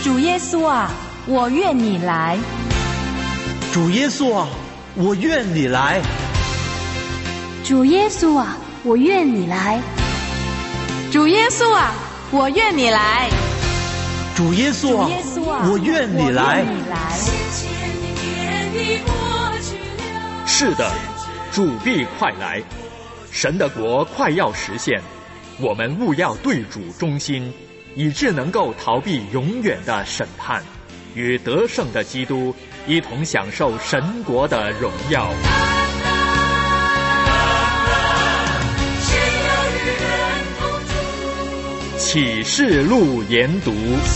主耶稣啊，我愿你来。 主耶稣啊，我愿你来。 主耶稣啊，我愿你来。 主耶稣啊，我愿你来。 主耶稣啊，我愿你来。 是的，主必快来，神的国快要实现，我们务要对主忠心，以致能够逃避永远的审判，与得胜的基督一同享受神国的荣耀。启示录研读。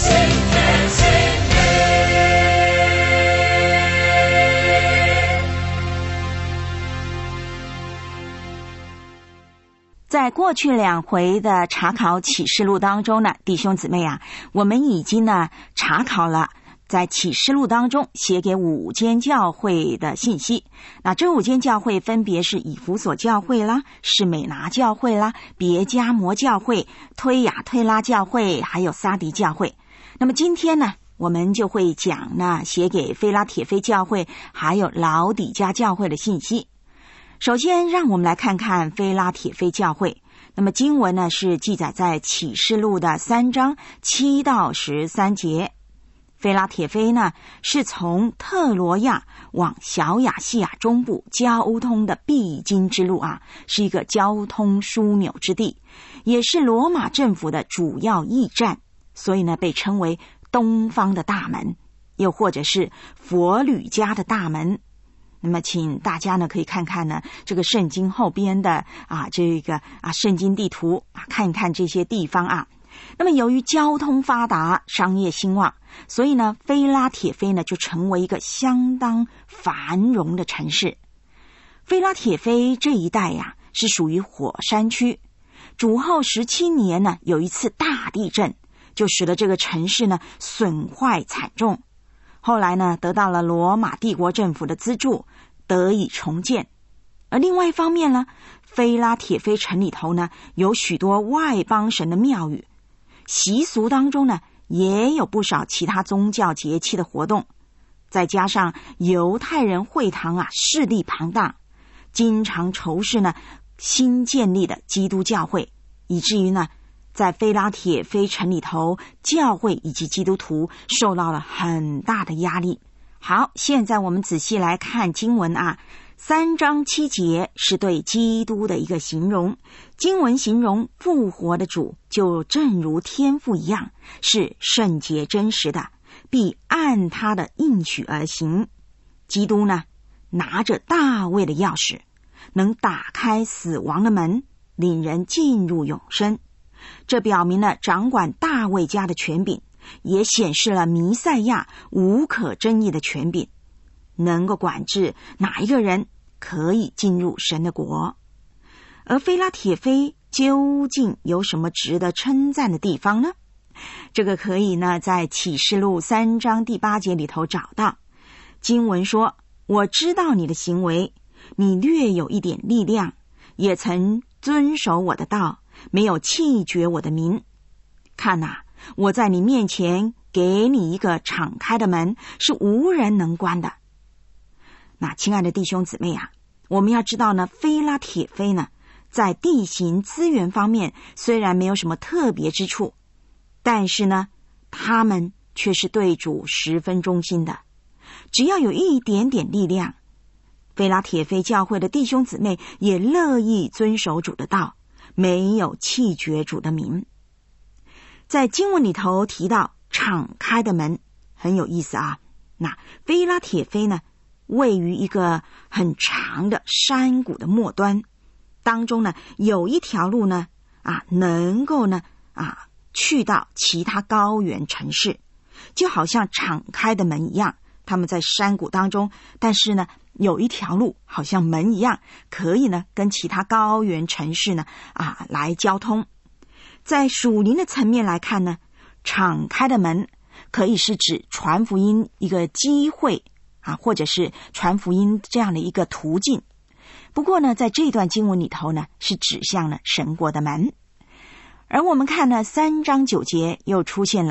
在过去2回的查考启示录当中呢，弟兄姊妹啊，我们已经呢查考了在启示录当中写给5间教会的信息。那这5间教会分别是以弗所教会啦，士美拿教会啦，别迦摩教会，推雅推拉教会，还有撒狄教会。那么今天呢，我们就会讲呢写给非拉铁非教会还有老底嘉教会的信息。首先让我们来看看非拉铁非教会。那么经文呢是记载在启示录的3章7到13节。非拉铁非呢是从特罗亚往小亚细亚中部交通的必经之路啊，是一个交通枢纽之地，也是罗马政府的主要驿站，所以呢被称为东方的大门，又或者是佛吕家的大门。那么请大家呢可以看看呢这个圣经后边的圣经地图看一看这些地方啊。那么由于交通发达，商业兴旺，所以呢非拉铁非呢就成为一个相当繁荣的城市。非拉铁非这一带呀是属于火山区，主后17年呢有一次大地震，就使得这个城市呢损坏惨重。后来呢得到了罗马帝国政府的资助，得以重建。而另外一方面呢，非拉铁非城里头呢有许多外邦神的庙宇，习俗当中呢也有不少其他宗教节气的活动，再加上犹太人会堂啊势力庞大，经常仇视呢新建立的基督教会，以至于呢在非拉铁非城里头，教会以及基督徒受到了很大的压力。好，现在我们仔细来看经文啊。3章7节是对基督的一个形容，经文形容复活的主就正如天父一样，是圣洁真实的，必按他的应许而行。基督呢拿着大卫的钥匙，能打开死亡的门，领人进入永生。这表明了掌管大卫家的权柄，也显示了弥赛亚无可争议的权柄，能够管制哪一个人可以进入神的国。而非拉铁非究竟有什么值得称赞的地方呢？这个可以呢在启示录3章第8节里头找到。经文说，我知道你的行为，你略有一点力量，也曾遵守我的道，没有弃绝我的名。看啊，我在你面前给你一个敞开的门，是无人能关的。那亲爱的弟兄姊妹啊，我们要知道呢，非拉铁非呢在地形资源方面虽然没有什么特别之处，但是呢他们却是对主十分忠心的。只要有一点点力量，非拉铁非教会的弟兄姊妹也乐意遵守主的道，没有弃绝主的名。在经文里头提到敞开的门，很有意思啊。那非拉铁非呢位于一个很长的山谷的末端，当中呢有一条路呢能够呢去到其他高原城市，就好像敞开的门一样。他们在山谷当中，但是呢有一条路好像门一样，可以呢跟其他高原城市呢来交通。在属灵的层面来看呢，敞开的门可以是指传福音一个机会或者是传福音这样的一个途径。不过呢在这段经文里头呢是指向了神国的门。而我们看呢3章9节又出现了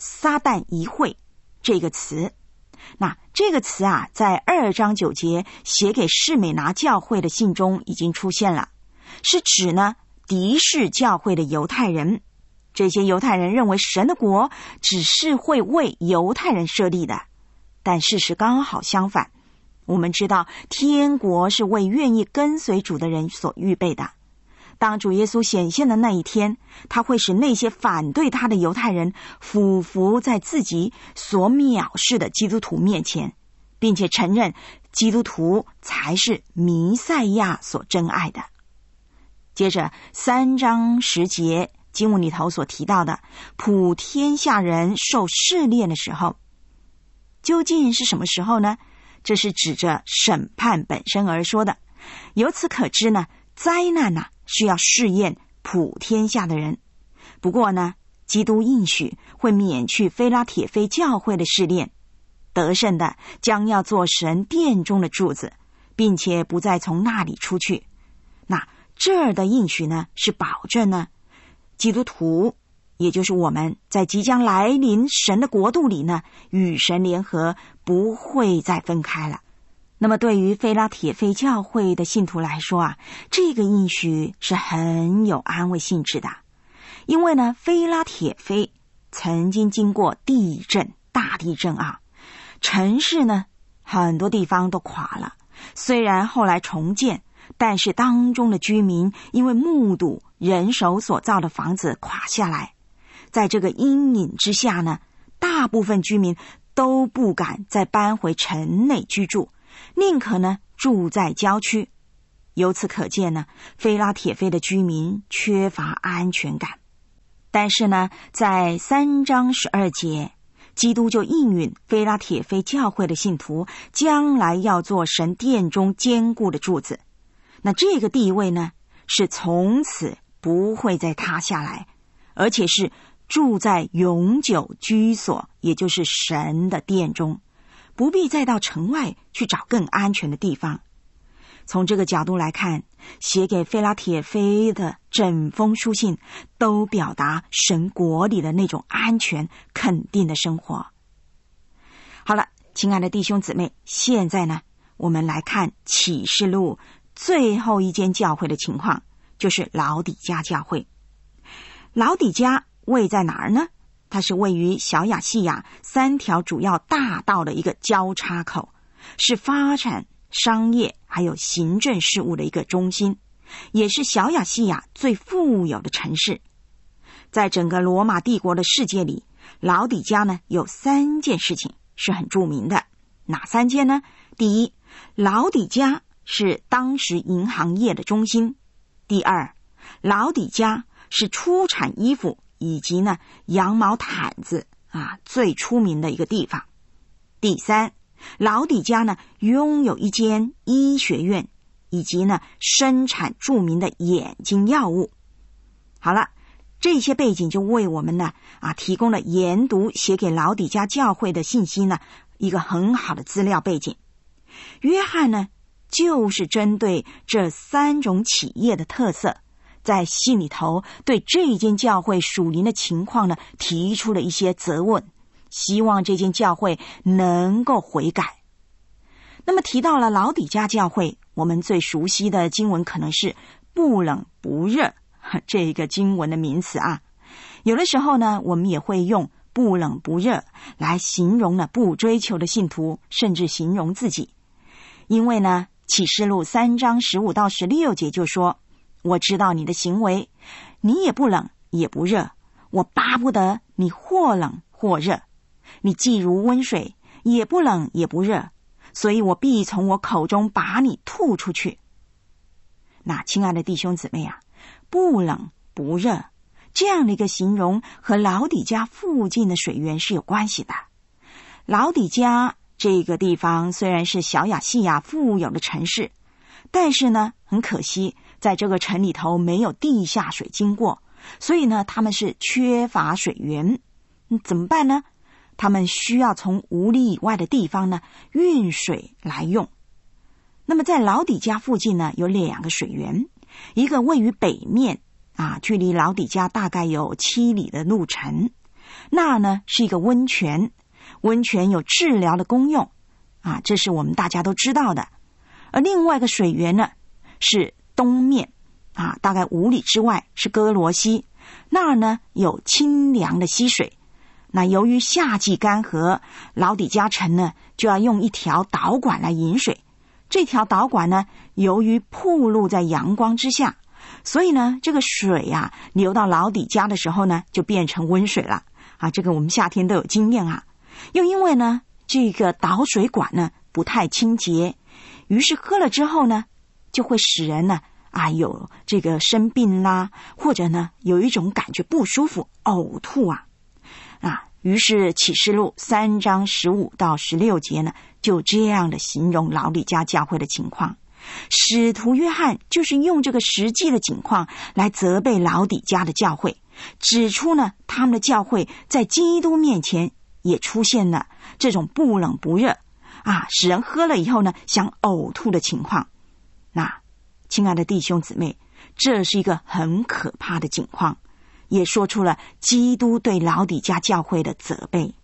撒旦一会这个词。那这个词啊，在2章9节写给士美拿教会的信中已经出现了，是指呢敌视教会的犹太人。这些犹太人认为神的国只是会为犹太人设立的，但事实刚好相反。我们知道天国是为愿意跟随主的人所预备的。当主耶稣显现的那一天，他会使那些反对他的犹太人俯伏在自己所藐视的基督徒面前，并且承认基督徒才是弥赛亚所珍爱的。接着3章10节经文里头所提到的普天下人受试炼的时候，究竟是什么时候呢？这是指着审判本身而说的。由此可知呢，灾难需要试验普天下的人。不过呢，基督应许会免去非拉铁非教会的试炼，得胜的将要做神殿中的柱子，并且不再从那里出去。那这儿的应许呢，是保证呢，基督徒也就是我们在即将来临神的国度里呢，与神联合，不会再分开了。那么对于非拉铁非教会的信徒来说啊，这个应许是很有安慰性质的。因为呢，非拉铁非曾经经过地震，大地震啊，城市呢很多地方都垮了，虽然后来重建，但是当中的居民因为目睹人手所造的房子垮下来，在这个阴影之下呢，大部分居民都不敢再搬回城内居住，宁可呢住在郊区。由此可见呢，非拉铁非的居民缺乏安全感。但是呢，在3章12节，基督就应允非拉铁非教会的信徒将来要做神殿中坚固的柱子。那这个地位呢，是从此不会再塌下来，而且是住在永久居所，也就是神的殿中，不必再到城外去找更安全的地方。从这个角度来看，写给非拉铁非的整封书信都表达神国里的那种安全肯定的生活。好了，亲爱的弟兄姊妹，现在呢，我们来看启示录最后一间教会的情况，就是老底嘉教会。老底嘉位在哪儿呢？它是位于小亚细亚3条主要大道的一个交叉口，是发展商业还有行政事务的一个中心，也是小亚细亚最富有的城市。在整个罗马帝国的世界里，老底嘉呢有3件事情是很著名的。哪3件呢？第一，老底嘉是当时银行业的中心。第二，老底嘉是出产衣服以及呢羊毛毯子最出名的一个地方。第三，老底嘉呢拥有一间医学院，以及呢生产著名的眼睛药物。好了，这些背景就为我们呢提供了研读写给老底嘉教会的信息呢一个很好的资料背景。约翰呢就是针对这3种企业的特色，在信里头对这间教会属灵的情况呢提出了一些责问，希望这间教会能够悔改。那么提到了老底嘉教会，我们最熟悉的经文可能是不冷不热这个经文的名词有的时候呢，我们也会用不冷不热来形容呢不追求的信徒，甚至形容自己。因为呢，启示录3章15到16节就说，我知道你的行为，你也不冷也不热，我巴不得你或冷或热，你既如温水，也不冷也不热，所以我必从我口中把你吐出去。那亲爱的弟兄姊妹不冷不热这样的一个形容和老底嘉附近的水源是有关系的。老底嘉这个地方虽然是小亚细亚富有的城市，但是呢很可惜，在这个城里头没有地下水经过，所以呢他们是缺乏水源。怎么办呢？他们需要从5里以外的地方呢运水来用。那么在老底嘉附近呢有2个水源，一个位于北面距离老底嘉大概有7里的路程， 那呢是一个温泉，温泉有治疗的功用啊，这是我们大家都知道的。而另外一个水源呢是东面啊，大概5里之外是哥罗西，那儿呢有清凉的溪水。那由于夏季干涸，老底嘉城呢就要用一条导管来引水。这条导管呢由于暴露在阳光之下，所以呢这个水啊流到老底嘉的时候呢就变成温水了啊，这个我们夏天都有经验啊。又因为呢这个导水管呢不太清洁，于是喝了之后呢就会使人呢有这个生病啦，或者呢有一种感觉不舒服，呕吐于是启示录3章15到16节呢就这样的形容老底嘉教会的情况。使徒约翰就是用这个实际的情况来责备老底嘉的教会，指出呢他们的教会在基督面前也出现了这种不冷不热使人喝了以后呢想呕吐的情况。那亲爱的弟兄姊妹，这是一个很可怕的境况，也说出了基督对老底嘉教会的责备。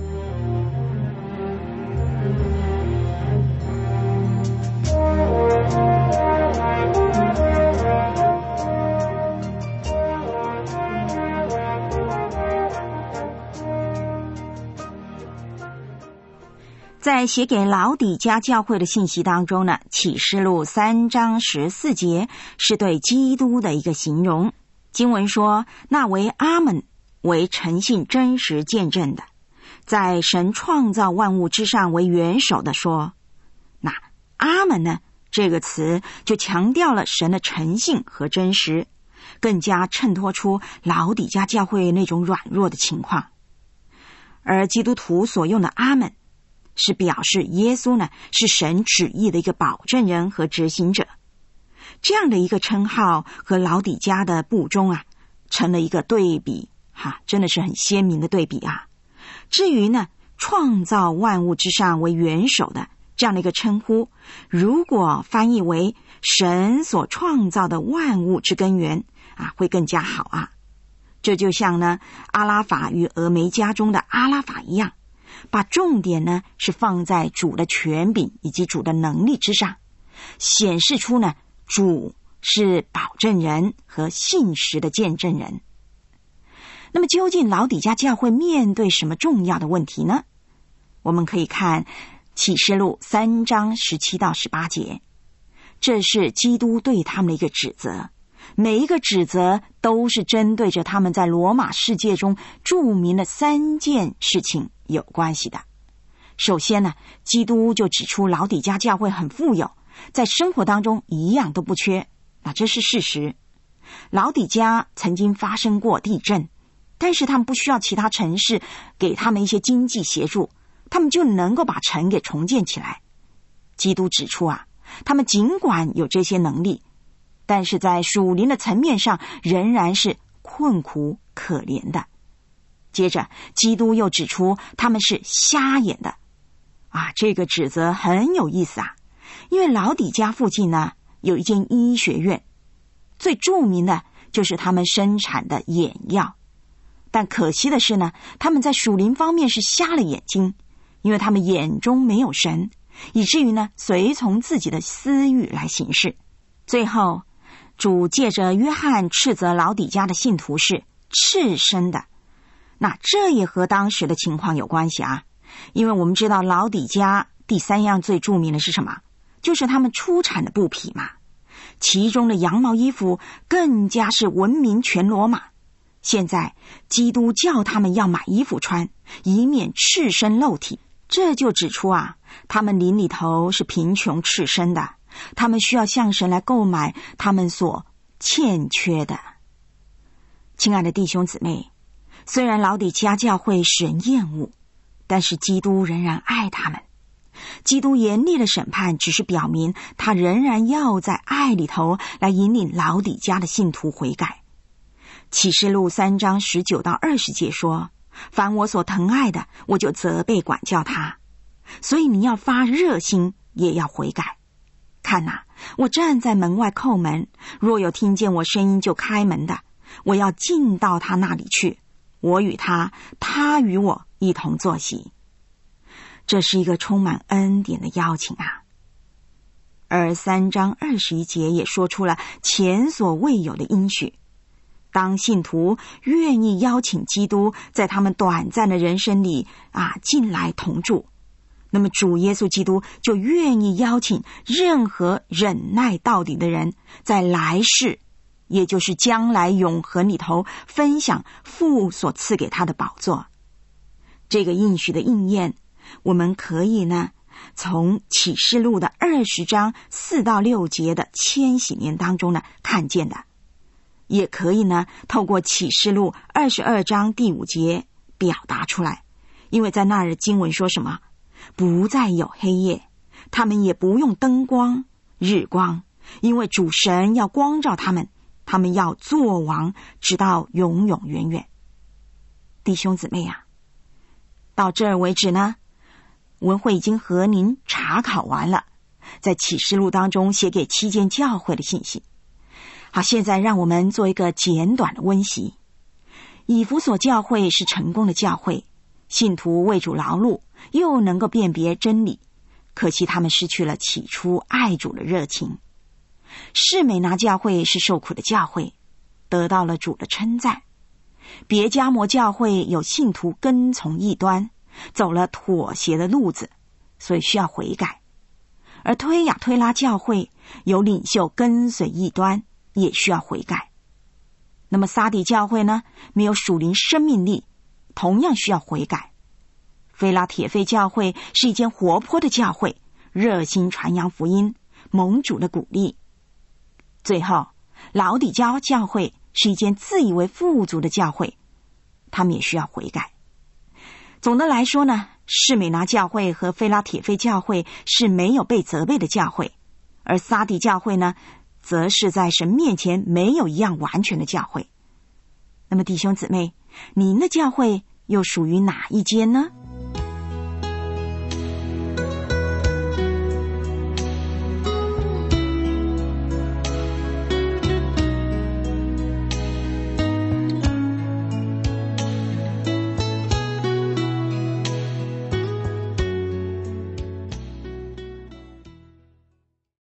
在写给老底嘉教会的信息当中呢，启示录3章14节是对基督的一个形容。经文说，那为阿们，为诚信真实见证的，在神创造万物之上为元首的说。那阿们呢这个词就强调了神的诚信和真实，更加衬托出老底嘉教会那种软弱的情况。而基督徒所用的阿们是表示耶稣呢是神旨意的一个保证人和执行者。这样的一个称号和老底嘉的不忠成了一个对比真的是很鲜明的对比至于呢创造万物之上为元首的这样的一个称呼，如果翻译为神所创造的万物之根源会更加好这就像呢阿拉法与俄梅加中的阿拉法一样，把重点呢是放在主的权柄以及主的能力之上，显示出呢主是保证人和信实的见证人。那么究竟老底嘉教会面对什么重要的问题呢？我们可以看启示录3章17到18节，这是基督对他们的一个指责，每一个指责都是针对着他们在罗马世界中著名的3件事情有关系的。首先呢，基督就指出老底嘉教会很富有，在生活当中一样都不缺，这是事实。老底嘉曾经发生过地震，但是他们不需要其他城市给他们一些经济协助，他们就能够把城给重建起来。基督指出他们尽管有这些能力，但是在属灵的层面上仍然是困苦可怜的。接着基督又指出他们是瞎眼的这个指责很有意思因为老底嘉附近呢有一间医学院，最著名的就是他们生产的眼药。但可惜的是呢，他们在属灵方面是瞎了眼睛，因为他们眼中没有神，以至于呢随从自己的私欲来行事。最后主借着约翰斥责老底嘉的信徒是赤身的，那这也和当时的情况有关系因为我们知道老底嘉第3样最著名的是什么？就是他们出产的布匹嘛，其中的羊毛衣服更加是闻名全罗马。现在基督叫他们要买衣服穿，以免赤身露体，这就指出他们灵里头是贫穷赤身的，他们需要向神来购买他们所欠缺的。亲爱的弟兄姊妹，虽然老底嘉教会使人厌恶，但是基督仍然爱他们。基督严厉的审判只是表明他仍然要在爱里头来引领老底嘉的信徒悔改。启示录3章19到20节说，凡我所疼爱的，我就责备管教他，所以你要发热心，也要悔改。看我站在门外叩门，若有听见我声音就开门的，我要进到他那里去， 我与他，他与我一同坐席。这是一个充满恩典的邀请啊！而3章21节也说出了前所未有的应许。当信徒愿意邀请基督在他们短暂的人生里进来同住，那么主耶稣基督就愿意邀请任何忍耐到底的人，在来世，也就是将来永恒里头分享父所赐给他的宝座。这个应许的应验，我们可以呢从启示录的20章4到6节的千禧年当中呢看见的，也可以呢透过启示录22章第5节表达出来。因为在那儿经文说什么？不再有黑夜，他们也不用灯光日光，因为主神要光照他们，他们要作王直到永永远远。弟兄姊妹啊，到这儿为止呢，文慧已经和您查考完了在启示录当中写给7间教会的信息。好，现在让我们做一个简短的温习。以弗所教会是成功的教会，信徒为主劳碌，又能够辨别真理，可惜他们失去了起初爱主的热情。士美拿教会是受苦的教会，得到了主的称赞。别迦摩教会有信徒跟从异端，走了妥协的路子，所以需要悔改。而推雅推拉教会有领袖跟随异端，也需要悔改。那么撒底教会呢，没有属灵生命力，同样需要悔改。菲拉铁非教会是一间活泼的教会，热心传扬福音，蒙主的鼓励。最后，老底嘉教会是一间自以为富足的教会，他们也需要悔改。总的来说呢，士美拿教会和菲拉铁非教会是没有被责备的教会，而撒底教会呢，则是在神面前没有一样完全的教会。那么弟兄姊妹，您的教会又属于哪一间呢？